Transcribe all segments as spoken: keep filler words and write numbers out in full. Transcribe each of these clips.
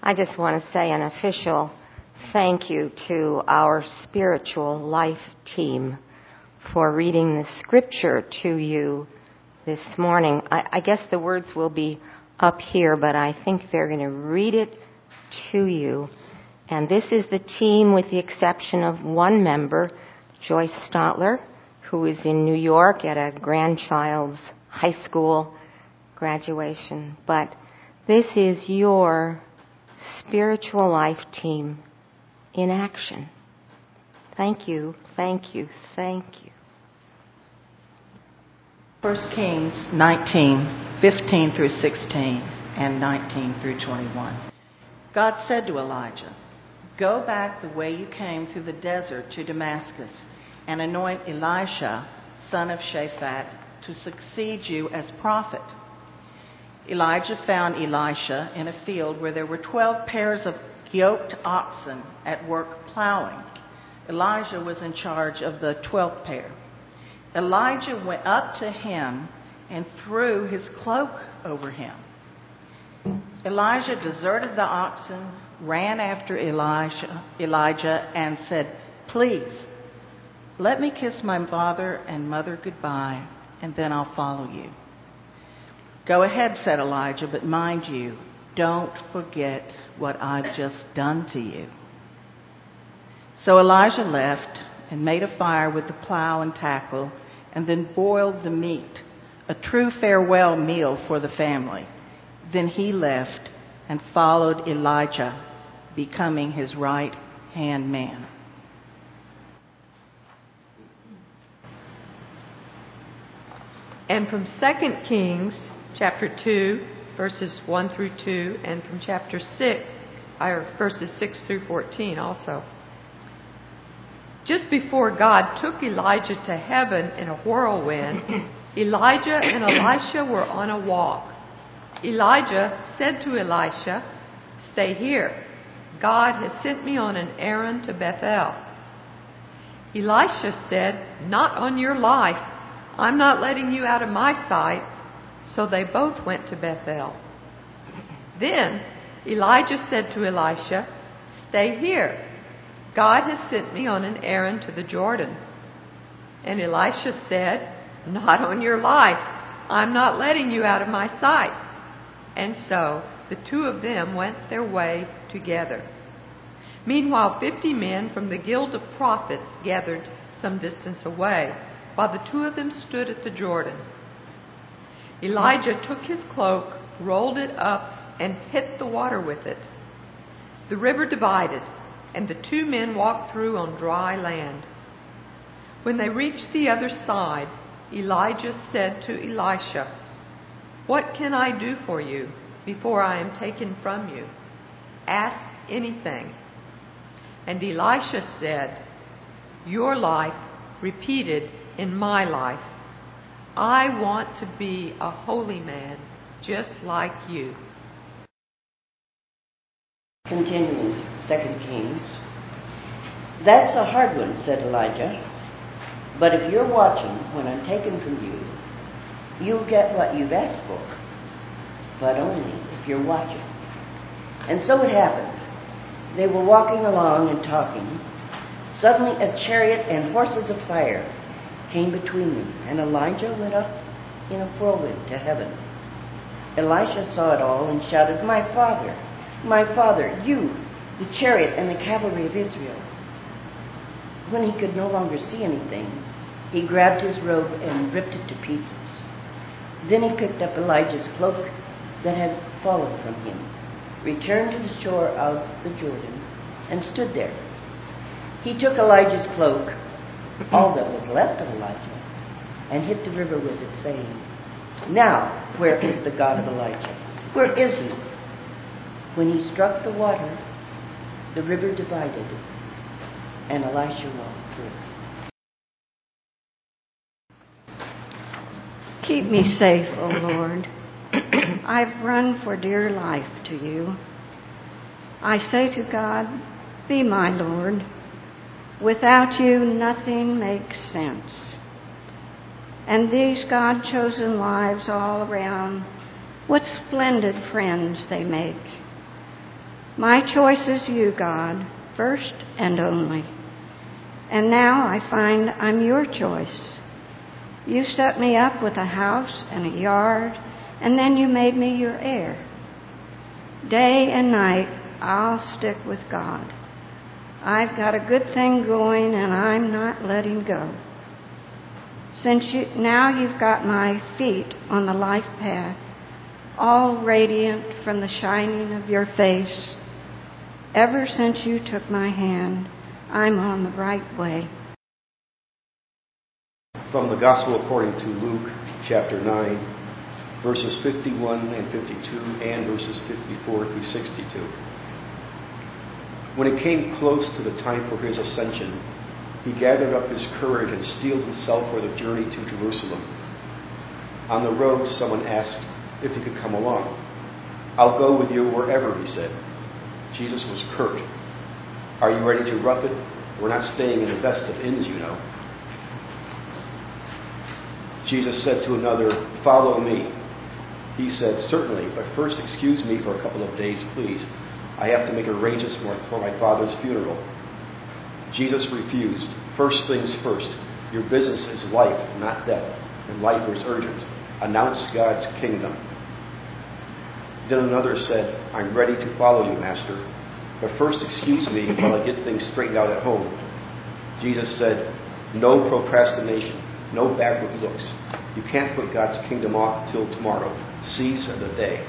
I just want to say an official thank you to our spiritual life team for reading the scripture to you this morning. I, I guess the words will be up here, but I think they're going to read it to you. And this is the team with the exception of one member, Joyce Stotler, who is in New York at a grandchild's high school graduation. But this is your spiritual life team in action. Thank you, thank you, thank you. First Kings nineteen, fifteen through sixteen, and nineteen through twenty-one. God said to Elijah, "Go back the way you came through the desert to Damascus, and anoint Elisha, son of Shaphat, to succeed you as prophet." Elijah found Elisha in a field where there were twelve pairs of yoked oxen at work plowing. Elijah was in charge of the twelfth pair. Elijah went up to him and threw his cloak over him. Elijah deserted the oxen, ran after Elisha, Elijah, and said, "Please, let me kiss my father and mother goodbye, and then I'll follow you." "Go ahead," said Elijah, "but mind you, don't forget what I've just done to you." So Elijah left and made a fire with the plow and tackle, and then boiled the meat, a true farewell meal for the family. Then he left and followed Elijah, becoming his right-hand man. And from Second Kings chapter two, verses one through two, and from chapter six, or verses six through fourteen also. Just before God took Elijah to heaven in a whirlwind, Elijah and Elisha were on a walk. Elijah said to Elisha, "Stay here. God has sent me on an errand to Bethel." Elisha said, "Not on your life. I'm not letting you out of my sight." So they both went to Bethel. Then Elijah said to Elisha, "Stay here. God has sent me on an errand to the Jordan." And Elisha said, "Not on your life. I'm not letting you out of my sight." And so the two of them went their way together. Meanwhile, fifty men from the guild of prophets gathered some distance away, while the two of them stood at the Jordan. Elijah took his cloak, rolled it up, and hit the water with it. The river divided, and the two men walked through on dry land. When they reached the other side, Elijah said to Elisha, "What can I do for you before I am taken from you? Ask anything." And Elisha said, "Your life repeated in my life. I want to be a holy man just like you." Continuing, Second Kings. "That's a hard one," said Elijah. "But if you're watching when I'm taken from you, you'll get what you've asked for. But only if you're watching." And so it happened. They were walking along and talking. Suddenly a chariot and horses of fire came between them, and Elijah went up in a whirlwind to heaven. Elisha saw it all and shouted, "My father, my father, you, the chariot and the cavalry of Israel." When he could no longer see anything, he grabbed his robe and ripped it to pieces. Then he picked up Elijah's cloak that had fallen from him, returned to the shore of the Jordan, and stood there. He took Elijah's cloak, all that was left of Elijah, and hit the river with it, saying, "Now, where is the God of Elijah? Where is he?" When he struck the water, the river divided, and Elisha walked through. Keep me safe, O Lord. I've run for dear life to you. I say to God, be my Lord. Without you, nothing makes sense. And these God-chosen lives all around, what splendid friends they make. My choice is you, God, first and only. And now I find I'm your choice. You set me up with a house and a yard, and then you made me your heir. Day and night, I'll stick with God. I've got a good thing going, and I'm not letting go. Since you, now you've got my feet on the life path, all radiant from the shining of your face. Ever since you took my hand, I'm on the right way. From the Gospel according to Luke, chapter nine, verses fifty-one and fifty-two, and verses fifty-four through sixty-two. When it came close to the time for his ascension, he gathered up his courage and steeled himself for the journey to Jerusalem. On the road, someone asked if he could come along. "I'll go with you wherever," he said. Jesus was curt. "Are you ready to rough it? We're not staying in the best of inns, you know." Jesus said to another, "Follow me." He said, "Certainly, but first excuse me for a couple of days, please. I have to make arrangements for my father's funeral." Jesus refused. "First things first. Your business is life, not death, and life is urgent. Announce God's kingdom." Then another said, "I'm ready to follow you, Master, but first excuse me while I get things straightened out at home." Jesus said, "No procrastination, no backward looks. You can't put God's kingdom off till tomorrow. Seize the day."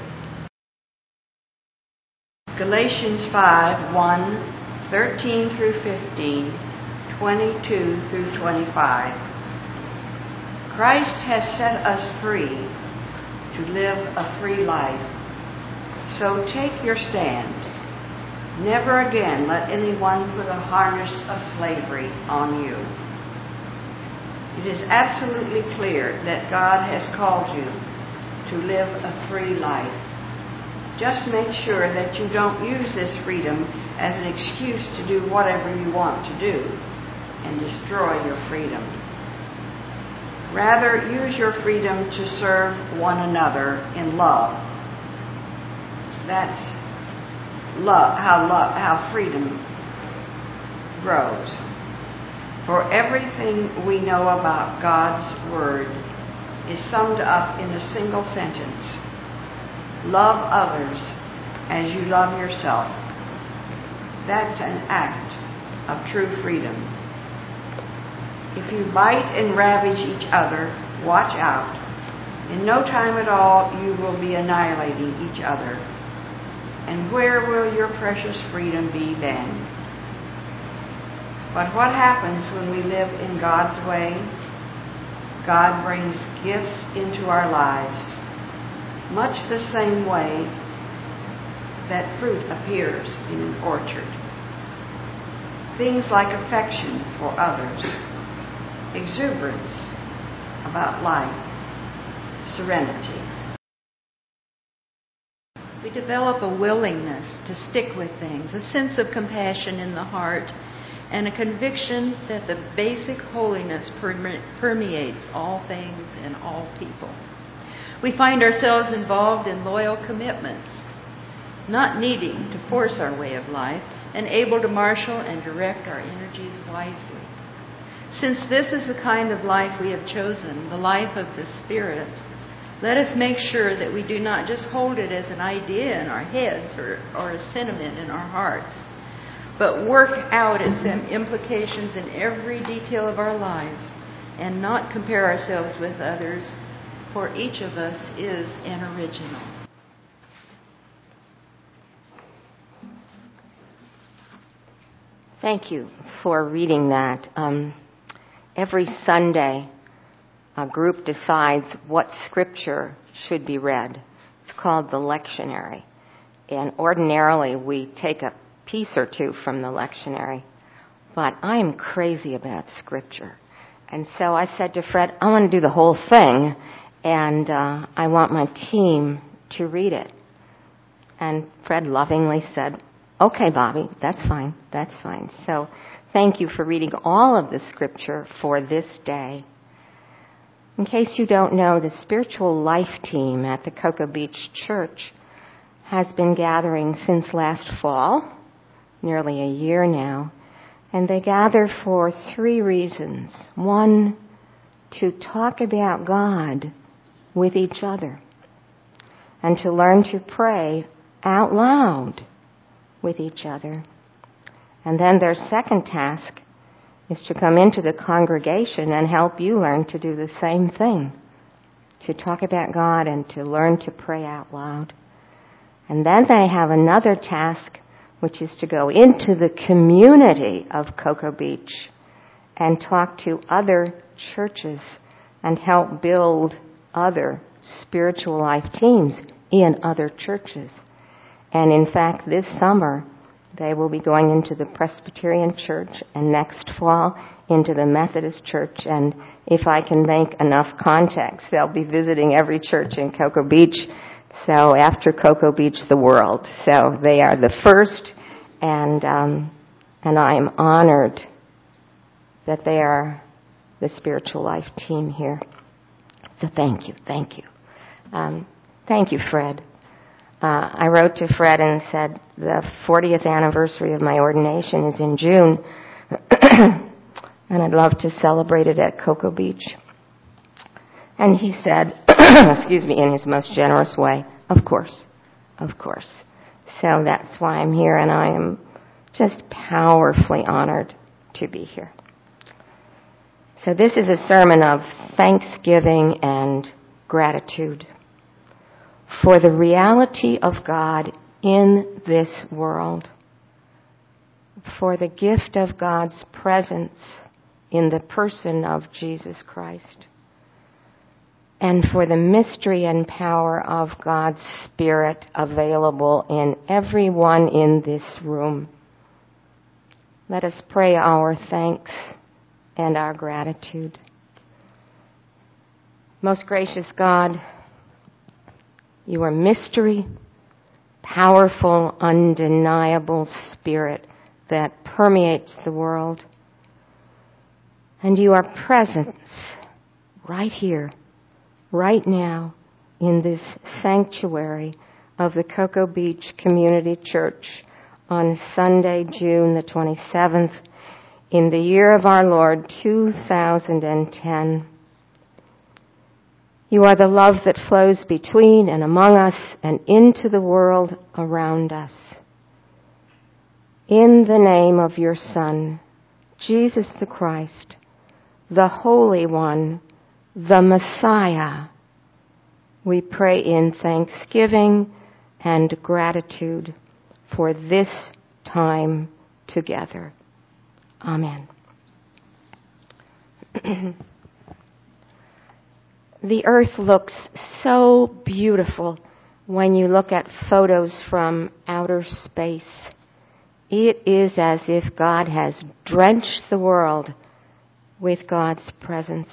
Galatians five, one, thirteen through fifteen, twenty-two through twenty-five. Christ has set us free to live a free life. So take your stand. Never again let anyone put a harness of slavery on you. It is absolutely clear that God has called you to live a free life. Just make sure that you don't use this freedom as an excuse to do whatever you want to do and destroy your freedom. Rather, use your freedom to serve one another in love. That's love, how love, how freedom grows. For everything we know about God's Word is summed up in a single sentence: love others as you love yourself. That's an act of true freedom. If you bite and ravage each other, watch out. In no time at all, you will be annihilating each other. And where will your precious freedom be then? But what happens when we live in God's way? God brings gifts into our lives, much the same way that fruit appears in an orchard. Things like affection for others, exuberance about life, serenity. We develop a willingness to stick with things, a sense of compassion in the heart, and a conviction that the basic holiness permeates all things and all people. We find ourselves involved in loyal commitments, not needing to force our way of life, and able to marshal and direct our energies wisely. Since this is the kind of life we have chosen, the life of the Spirit, let us make sure that we do not just hold it as an idea in our heads or, or a sentiment in our hearts, but work out its implications in every detail of our lives and not compare ourselves with others, for each of us is an original. Thank you for reading that. Um, every Sunday, a group decides what scripture should be read. It's called the lectionary. And ordinarily, we take a piece or two from the lectionary. But I am crazy about scripture. And so I said to Fred, I want to do the whole thing, and uh, I want my team to read it. And Fred lovingly said, okay, Bobby, that's fine, that's fine. So thank you for reading all of the scripture for this day. In case you don't know, the Spiritual Life team at the Cocoa Beach Church has been gathering since last fall, nearly a year now, and they gather for three reasons. One, to talk about God with each other, and to learn to pray out loud with each other. And then their second task is to come into the congregation and help you learn to do the same thing, to talk about God and to learn to pray out loud. And then they have another task, which is to go into the community of Cocoa Beach and talk to other churches and help build other spiritual life teams in other churches. And in fact, this summer, they will be going into the Presbyterian Church, and next fall into the Methodist Church. And if I can make enough contacts, they'll be visiting every church in Cocoa Beach. So after Cocoa Beach, the world. So they are the first, and um, and I am honored that they are the spiritual life team here. So thank you, thank you. Um, thank you, Fred. Uh, I wrote to Fred and said, the fortieth anniversary of my ordination is in June, and I'd love to celebrate it at Cocoa Beach. And he said, excuse me, in his most generous way, of course, of course. So that's why I'm here, and I am just powerfully honored to be here. So this is a sermon of thanksgiving and gratitude for the reality of God in this world, for the gift of God's presence in the person of Jesus Christ, and for the mystery and power of God's Spirit available in everyone in this room. Let us pray our thanks and our gratitude. Most gracious God, you are mystery, powerful, undeniable Spirit that permeates the world. And you are presence right here, right now, in this sanctuary of the Cocoa Beach Community Church on Sunday, June the twenty-seventh, in the year of our Lord, two thousand ten. You are the love that flows between and among us and into the world around us. In the name of your Son, Jesus the Christ, the Holy One, the Messiah, we pray in thanksgiving and gratitude for this time together. Amen. The earth looks so beautiful when you look at photos from outer space. It is as if God has drenched the world with God's presence.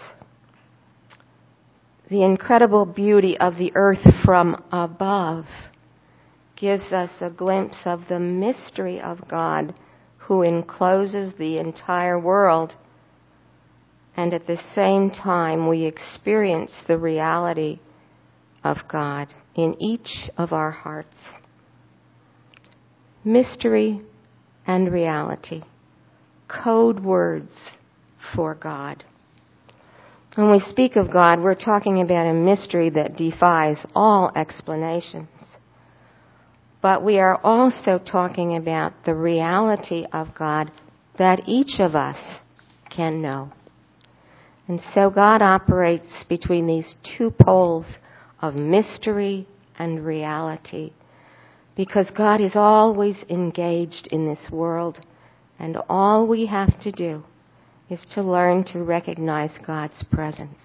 The incredible beauty of the earth from above gives us a glimpse of the mystery of God who encloses the entire world. And at the same time, we experience the reality of God in each of our hearts. Mystery and reality, code words for God. When we speak of God, we're talking about a mystery that defies all explanations. But we are also talking about the reality of God that each of us can know. And so God operates between these two poles of mystery and reality, because God is always engaged in this world, and all we have to do is to learn to recognize God's presence.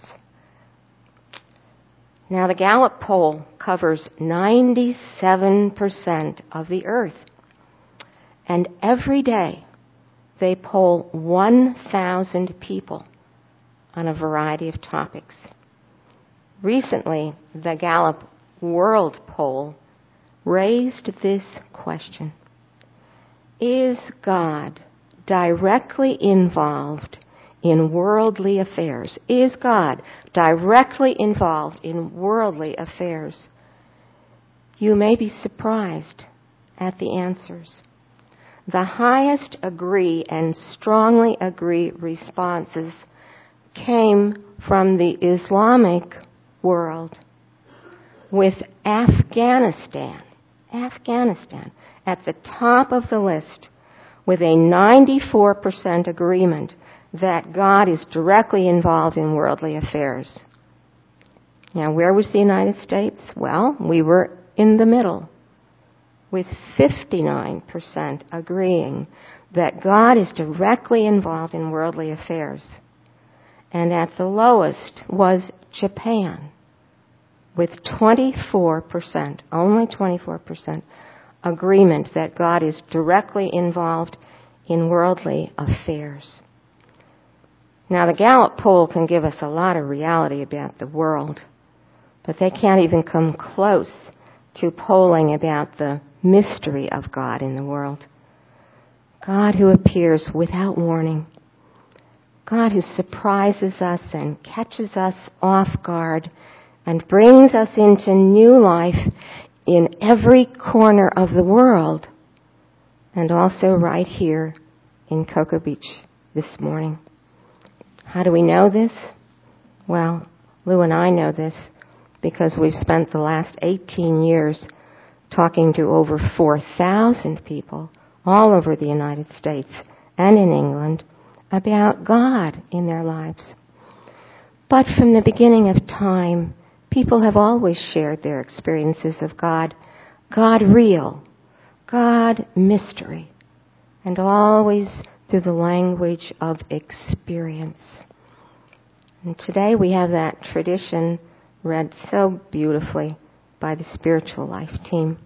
Now, the Gallup poll covers ninety-seven percent of the earth, and every day they poll one thousand people on a variety of topics. Recently, the Gallup World Poll raised this question: is God directly involved in worldly affairs? Is God directly involved in worldly affairs? you may be surprised at the answers. The highest agree and strongly agree responses came from the Islamic world, with Afghanistan, Afghanistan at the top of the list, with a ninety-four percent agreement that God is directly involved in worldly affairs. Now, where was the United States? Well, we were in the middle, with fifty-nine percent agreeing that God is directly involved in worldly affairs. And at the lowest was Japan, with twenty-four percent, only twenty-four percent agreement that God is directly involved in worldly affairs. Now, the Gallup poll can give us a lot of reality about the world, but they can't even come close to polling about the mystery of God in the world. God who appears without warning. God who surprises us and catches us off guard and brings us into new life in every corner of the world, and also right here in Cocoa Beach this morning. How do we know this? Well, Lou and I know this because we've spent the last eighteen years talking to over four thousand people all over the United States and in England about God in their lives. But from the beginning of time, people have always shared their experiences of God, God real, God mystery, and always through the language of experience. And today we have that tradition read so beautifully by the Spiritual Life team.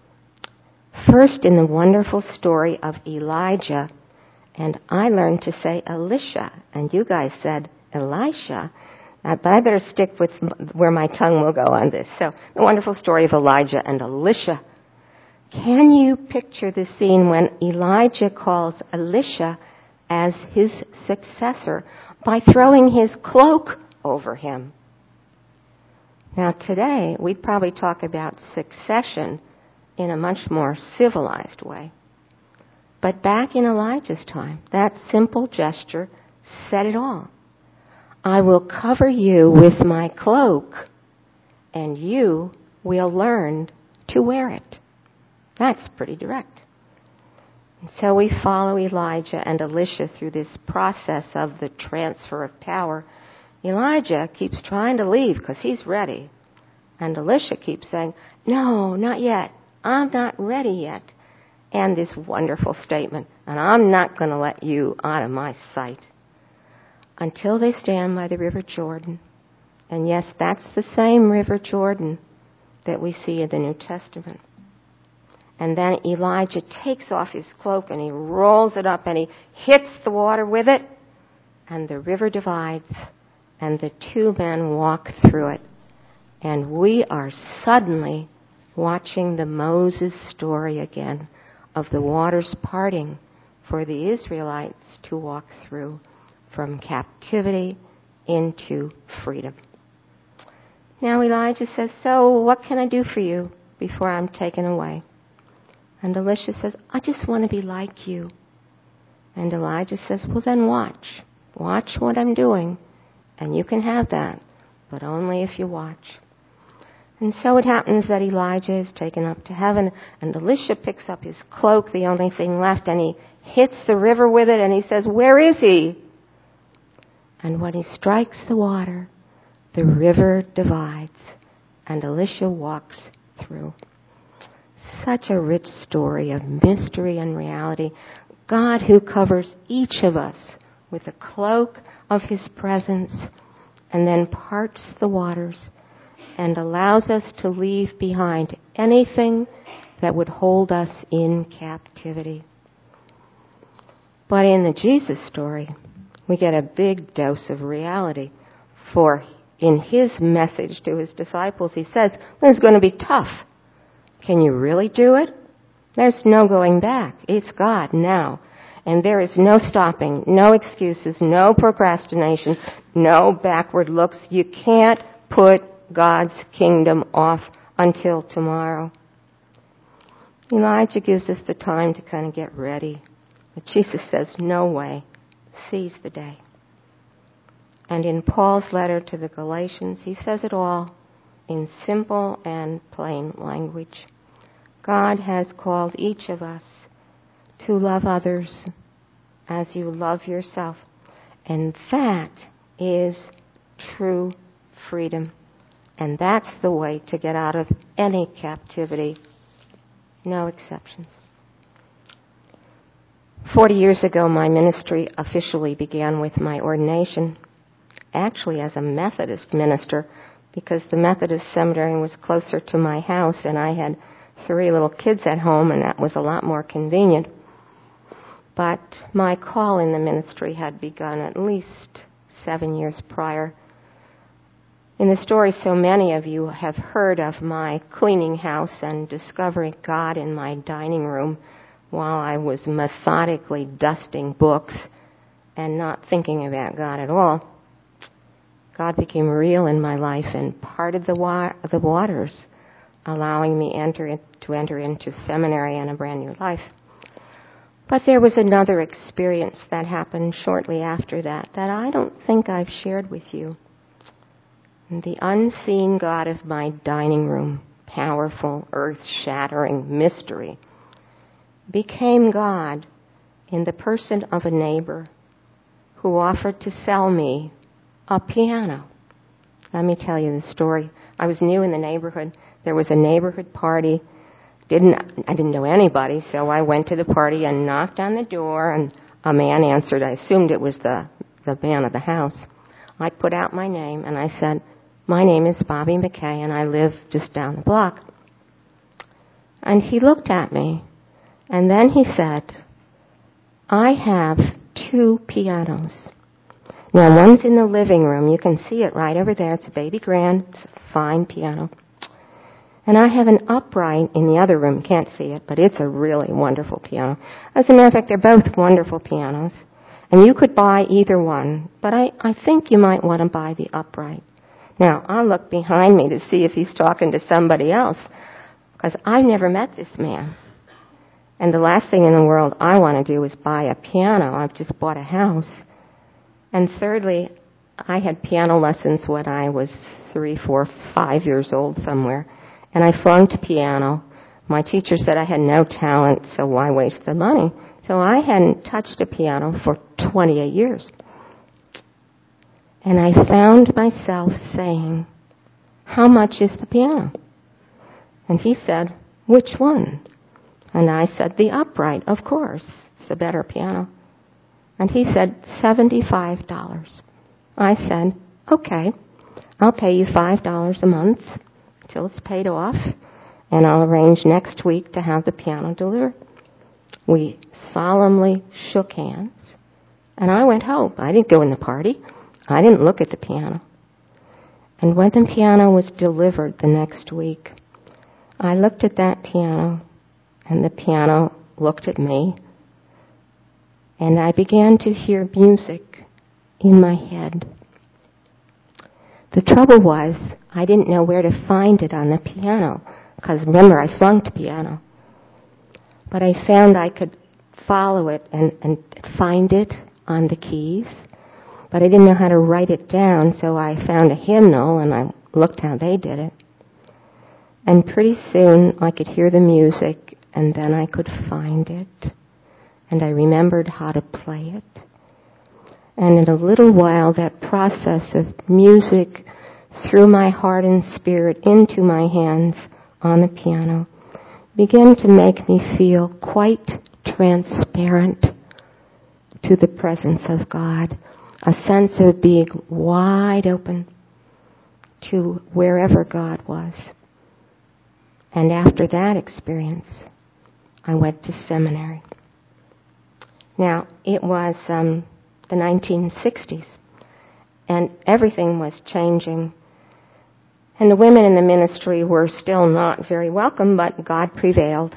First, in the wonderful story of Elijah, and I learned to say Elisha, and you guys said Elisha, uh, but I better stick with where my tongue will go on this. So, the wonderful story of Elijah and Elisha. Can you picture the scene when Elijah calls Elisha as his successor by throwing his cloak over him? Now today, we'd probably talk about succession in a much more civilized way. But back in Elijah's time, that simple gesture said it all. I will cover you with my cloak, and you will learn to wear it. That's pretty direct. And so we follow Elijah and Elisha through this process of the transfer of power. Elijah keeps trying to leave because he's ready. And Elisha keeps saying, no, not yet. I'm not ready yet. And this wonderful statement, and I'm not going to let you out of my sight. Until they stand by the River Jordan. And yes, that's the same River Jordan that we see in the New Testament. And then Elijah takes off his cloak and he rolls it up and he hits the water with it. And the river divides and the two men walk through it. And we are suddenly watching the Moses story again of the waters parting for the Israelites to walk through from captivity into freedom. Now Elijah says, so what can I do for you before I'm taken away? And Elisha says, I just want to be like you. And Elijah says, well then watch. Watch what I'm doing. And you can have that, but only if you watch. And so it happens that Elijah is taken up to heaven, and Elisha picks up his cloak, the only thing left, and he hits the river with it, and he says, where is he? And when he strikes the water, the river divides, and Elisha walks through. Such a rich story of mystery and reality. God who covers each of us with a cloak of his presence and then parts the waters and allows us to leave behind anything that would hold us in captivity. But in the Jesus story, we get a big dose of reality. For in his message to his disciples, he says, it's going to be tough. Can you really do it? There's no going back. It's God now. And there is no stopping, no excuses, no procrastination, no backward looks. You can't put God's kingdom off until tomorrow. Elijah gives us the time to kind of get ready. But Jesus says, no way. Seize the day. And in Paul's letter to the Galatians, he says it all in simple and plain language. God has called each of us to love others as you love yourself. And that is true freedom. And that's the way to get out of any captivity. No exceptions. Forty years ago, my ministry officially began with my ordination, actually as a Methodist minister, because the Methodist seminary was closer to my house and I had three little kids at home, and that was a lot more convenient. But my call in the ministry had begun at least seven years prior. In the story so many of you have heard of my cleaning house and discovering God in my dining room while I was methodically dusting books and not thinking about God at all, God became real in my life and parted the, wa- the waters, allowing me enter in, to enter into seminary and a brand new life. But there was another experience that happened shortly after that that I don't think I've shared with you. The unseen God of my dining room, powerful, earth-shattering mystery, became God in the person of a neighbor who offered to sell me a piano. Let me tell you the story. I was new in the neighborhood. There was a neighborhood party. Didn't I didn't know anybody, so I went to the party and knocked on the door, and a man answered. I assumed it was the, the man of the house. I put out my name, and I said, "My name is Bobby McKay, and I live just down the block." And he looked at me, and then he said, "I have two pianos. Now, one's in the living room. You can see it right over there. It's a baby grand. It's a fine piano. And I have an upright in the other room. Can't see it, but it's a really wonderful piano. As a matter of fact, they're both wonderful pianos. And you could buy either one, but I, I think you might want to buy the upright." Now, I'll look behind me to see if he's talking to somebody else, because I've never met this man. And the last thing in the world I want to do is buy a piano. I've just bought a house. And thirdly, I had piano lessons when I was three, four, five years old somewhere. And I flunked piano. My teacher said I had no talent, so why waste the money? So I hadn't touched a piano for twenty-eight years. And I found myself saying, "How much is the piano?" And he said, "Which one?" And I said, "The upright, of course. It's a better piano." And he said, seventy-five dollars. I said, "Okay, I'll pay you five dollars a month until it's paid off, and I'll arrange next week to have the piano delivered." We solemnly shook hands, and I went home. I didn't go in the party. I didn't look at the piano. And when the piano was delivered the next week, I looked at that piano, and the piano looked at me, and I began to hear music in my head. The trouble was, I didn't know where to find it on the piano, because remember, I flunked piano. But I found I could follow it and, and find it on the keys, but I didn't know how to write it down, so I found a hymnal and I looked how they did it. And pretty soon I could hear the music, and then I could find it, and I remembered how to play it. And in a little while, that process of music through my heart and spirit into my hands on the piano began to make me feel quite transparent to the presence of God, a sense of being wide open to wherever God was. And after that experience, I went to seminary. Now, it was um, the nineteen sixties, and everything was changing. And the women in the ministry were still not very welcome, but God prevailed.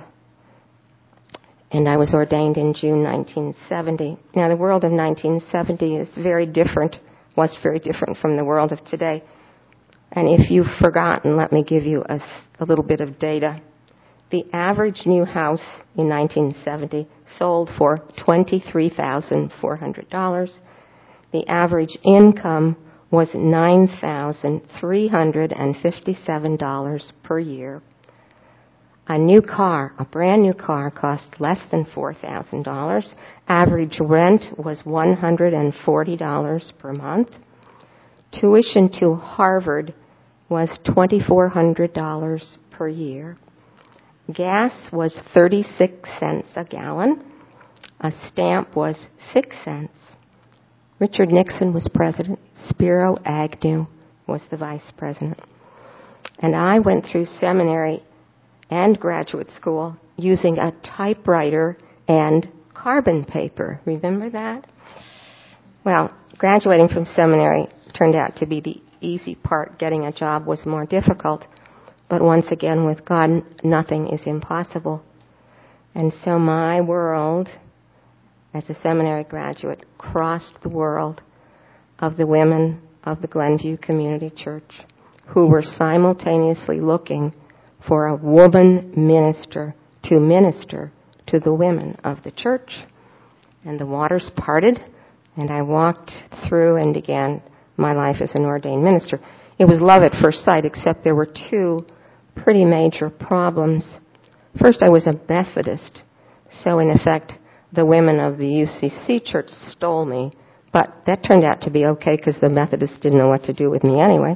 And I was ordained in June nineteen seventy. Now, the world of nineteen seventy is very different, was very different from the world of today. And if you've forgotten, let me give you a, a little bit of data. The average new house in nineteen seventy sold for twenty-three thousand four hundred dollars. The average income was nine thousand three hundred fifty-seven dollars per year. A new car, a brand new car, cost less than four thousand dollars. Average rent was one hundred forty dollars per month. Tuition to Harvard was twenty-four hundred dollars per year. Gas was thirty-six cents a gallon. A stamp was six cents. Richard Nixon was president. Spiro Agnew was the vice president. And I went through seminary and graduate school using a typewriter and carbon paper. Remember that? Well, graduating from seminary turned out to be the easy part. Getting a job was more difficult. But once again, with God, nothing is impossible. And so my world, as a seminary graduate, crossed the world of the women of the Glenview Community Church, who were simultaneously looking for a woman minister to minister to the women of the church. And the waters parted, and I walked through and began my life as an ordained minister. It was love at first sight, except there were two pretty major problems. First, I was a Methodist, so in effect, the women of the U C C church stole me, but that turned out to be okay because the Methodists didn't know what to do with me anyway.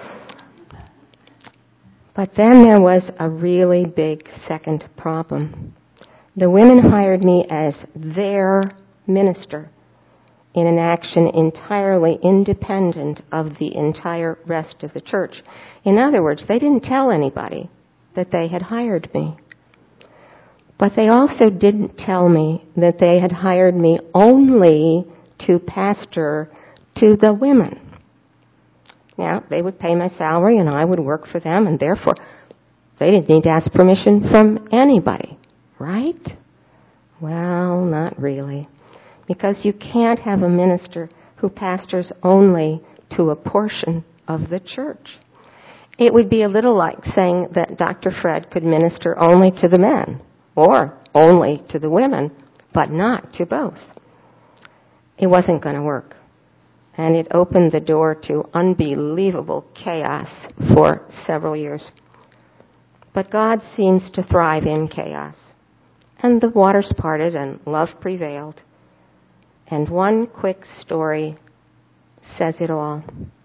But then there was a really big second problem. The women hired me as their minister in an action entirely independent of the entire rest of the church. In other words, they didn't tell anybody that they had hired me. But they also didn't tell me that they had hired me only to pastor to the women. Now, they would pay my salary and I would work for them, and therefore they didn't need to ask permission from anybody, right? Well, not really. Because you can't have a minister who pastors only to a portion of the church. It would be a little like saying that Doctor Fred could minister only to the men or only to the women, but not to both. It wasn't going to work. And it opened the door to unbelievable chaos for several years. But God seems to thrive in chaos. And the waters parted and love prevailed. And one quick story says it all.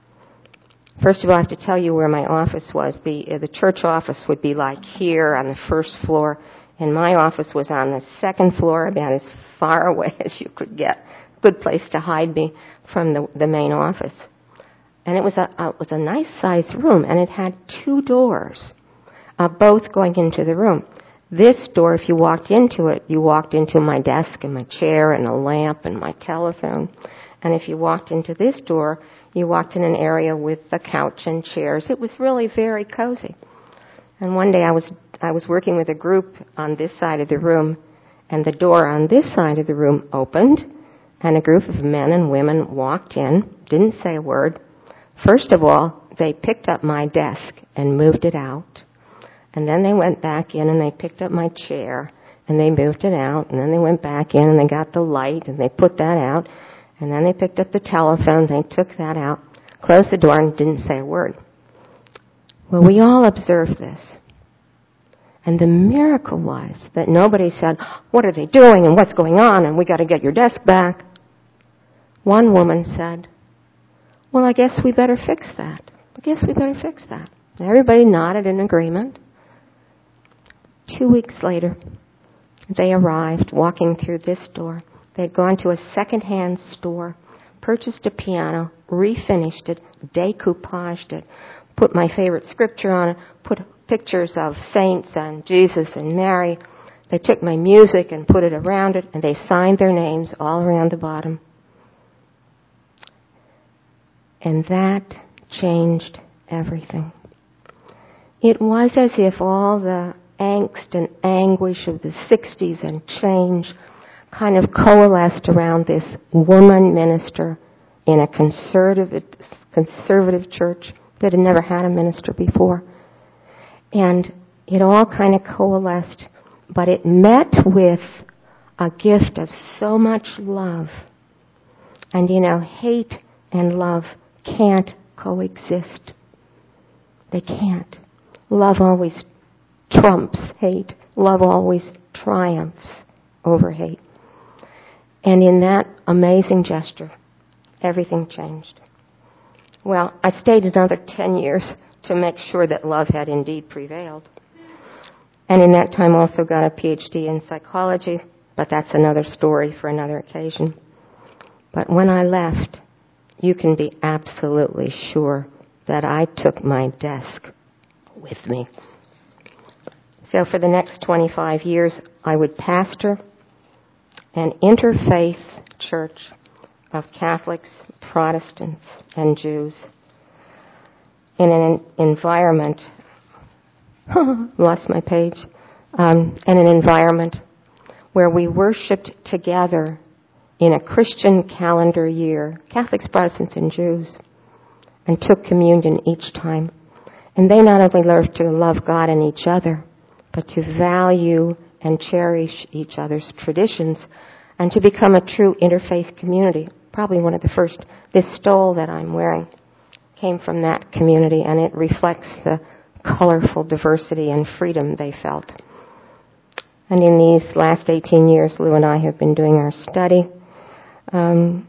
First of all, I have to tell you where my office was. The, uh, the church office would be like here on the first floor, and my office was on the second floor, about as far away as you could get. Good place to hide me from the, the main office. And it was a, uh, it was a nice-sized room, and it had two doors, uh, both going into the room. This door, if you walked into it, you walked into my desk and my chair and a lamp and my telephone. And if you walked into this door, you walked in an area with a couch and chairs. It was really very cozy. And one day I was I was working with a group on this side of the room, and the door on this side of the room opened, and a group of men and women walked in, didn't say a word. First of all, they picked up my desk and moved it out. And then they went back in and they picked up my chair and they moved it out. And then they went back in and they got the light and they put that out. And then they picked up the telephone, they took that out, closed the door and didn't say a word. Well, we all observed this. And the miracle was that nobody said, what are they doing and what's going on and we got to get your desk back. One woman said, well, I guess we better fix that. I guess we better fix that. Everybody nodded in agreement. Two weeks later, they arrived walking through this door. They had gone to a second-hand store, purchased a piano, refinished it, decoupaged it, put my favorite scripture on it, put pictures of saints and Jesus and Mary. They took my music and put it around it, and they signed their names all around the bottom. And that changed everything. It was as if all the angst and anguish of the sixties and change kind of coalesced around this woman minister in a conservative, conservative church that had never had a minister before. And it all kind of coalesced, but it met with a gift of so much love. And you know, hate and love can't coexist. They can't. Love always trumps hate. Love always triumphs over hate. And in that amazing gesture, everything changed. Well, I stayed another ten years to make sure that love had indeed prevailed. And in that time also got a P H D in psychology, but that's another story for another occasion. But when I left, you can be absolutely sure that I took my desk with me. So for the next twenty-five years, I would pastor an interfaith church of Catholics, Protestants, and Jews in an environment, lost my page, um, in an environment where we worshiped together in a Christian calendar year, Catholics, Protestants, and Jews, and took communion each time. And they not only learned to love God and each other, but to value and cherish each other's traditions and to become a true interfaith community. Probably one of the first. This stole that I'm wearing came from that community, and it reflects the colorful diversity and freedom they felt. And in these last eighteen years, Lou and I have been doing our study. Um,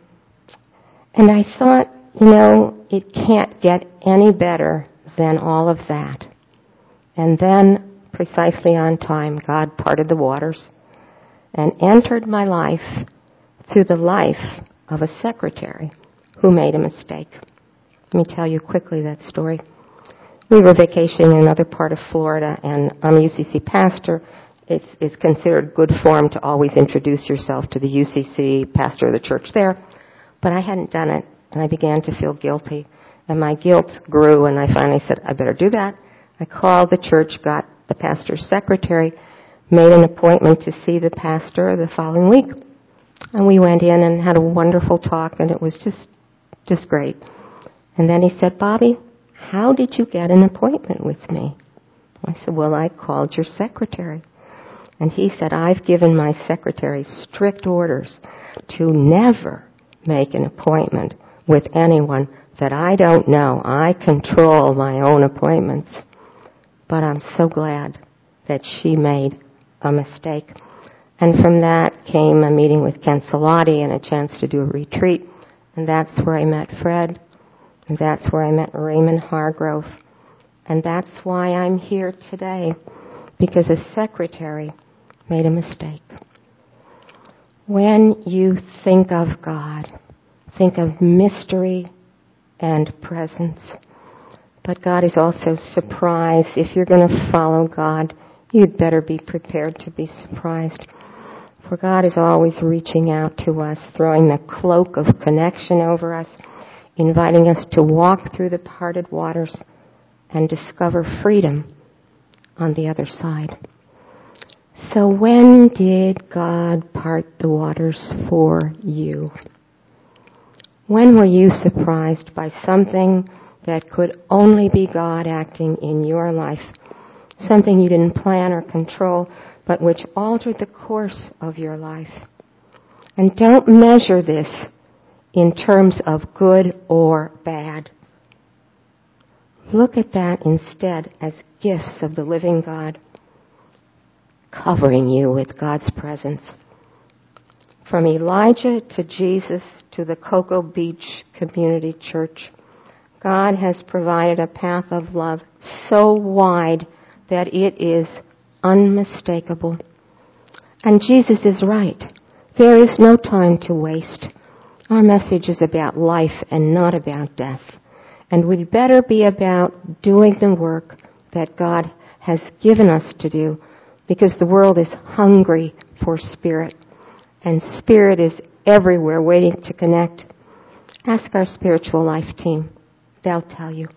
and I thought, you know, it can't get any better than all of that. And then, precisely on time, God parted the waters and entered my life through the life of a secretary who made a mistake. Let me tell you quickly that story. We were vacationing in another part of Florida, and I'm a U C C pastor. It's, it's considered good form to always introduce yourself to the U C C pastor of the church there. But I hadn't done it, and I began to feel guilty. And my guilt grew, and I finally said, I better do that. I called the church, got the pastor's secretary, made an appointment to see the pastor the following week. And we went in and had a wonderful talk, and it was just, just great. And then he said, Bobby, how did you get an appointment with me? I said, well, I called your secretary. And he said, I've given my secretary strict orders to never make an appointment with anyone that I don't know. I control my own appointments. But I'm so glad that she made a mistake. And from that came a meeting with Ken Salati and a chance to do a retreat. And that's where I met Fred. And that's where I met Raymond Hargrove. And that's why I'm here today, because a secretary made a mistake. When you think of God, think of mystery and presence. But God is also surprise. If you're going to follow God, you'd better be prepared to be surprised. For God is always reaching out to us, throwing the cloak of connection over us, inviting us to walk through the parted waters and discover freedom on the other side. So when did God part the waters for you? When were you surprised by something that could only be God acting in your life? Something you didn't plan or control, but which altered the course of your life. And don't measure this in terms of good or bad. Look at that instead as gifts of the living God, covering you with God's presence. From Elijah to Jesus to the Cocoa Beach Community Church, God has provided a path of love so wide that it is unmistakable. And Jesus is right. There is no time to waste. Our message is about life and not about death. And we'd better be about doing the work that God has given us to do, because the world is hungry for spirit. And spirit is everywhere waiting to connect. Ask our spiritual life team. They'll tell you.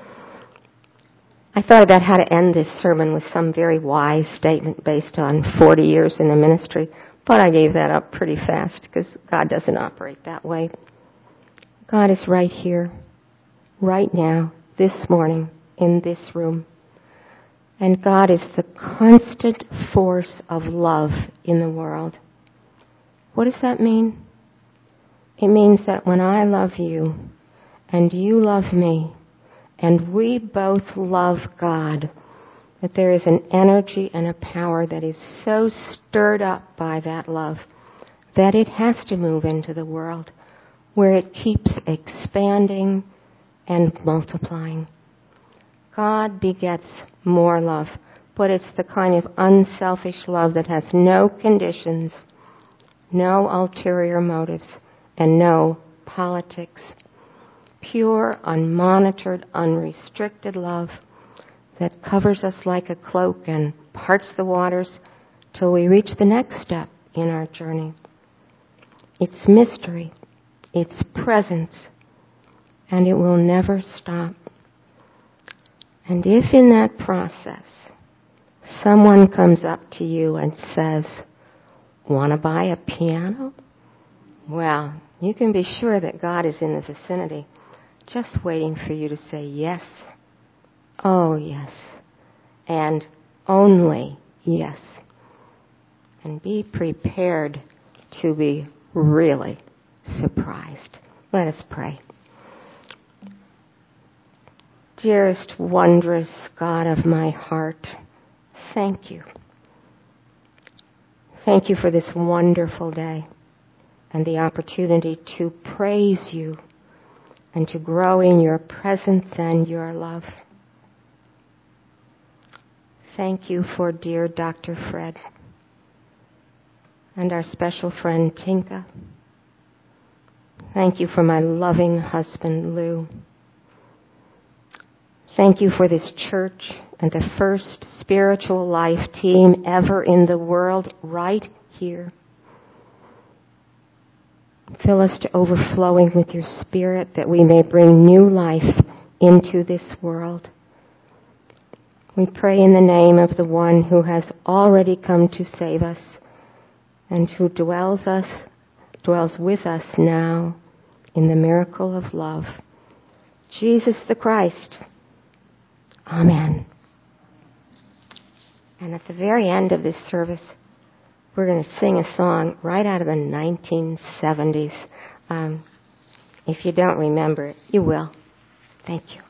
I thought about how to end this sermon with some very wise statement based on forty years in the ministry, but I gave that up pretty fast because God doesn't operate that way. God is right here, right now, this morning, in this room. And God is the constant force of love in the world. What does that mean? It means that when I love you and you love me and we both love God, that there is an energy and a power that is so stirred up by that love that it has to move into the world, where it keeps expanding and multiplying. God begets more love, but it's the kind of unselfish love that has no conditions, no ulterior motives, and no politics. Pure, unmonitored, unrestricted love that covers us like a cloak and parts the waters till we reach the next step in our journey. It's mystery, it's presence, and it will never stop. And if in that process someone comes up to you and says, "Want to buy a piano?" Well, you can be sure that God is in the vicinity, just waiting for you to say yes. Oh, yes. And only yes. And be prepared to be really surprised. Let us pray. Dearest, wondrous God of my heart, thank you. Thank you for this wonderful day and the opportunity to praise you and to grow in your presence and your love. Thank you for dear Doctor Fred and our special friend Tinka. Thank you for my loving husband Lou. Thank you for this church and the first spiritual life team ever in the world right here. Fill us to overflowing with your Spirit that we may bring new life into this world. We pray in the name of the one who has already come to save us and who dwells us, dwells with us now in the miracle of love, Jesus the Christ. Amen. And at the very end of this service, we're going to sing a song right out of the nineteen seventies. Um, if you don't remember it, you will. Thank you.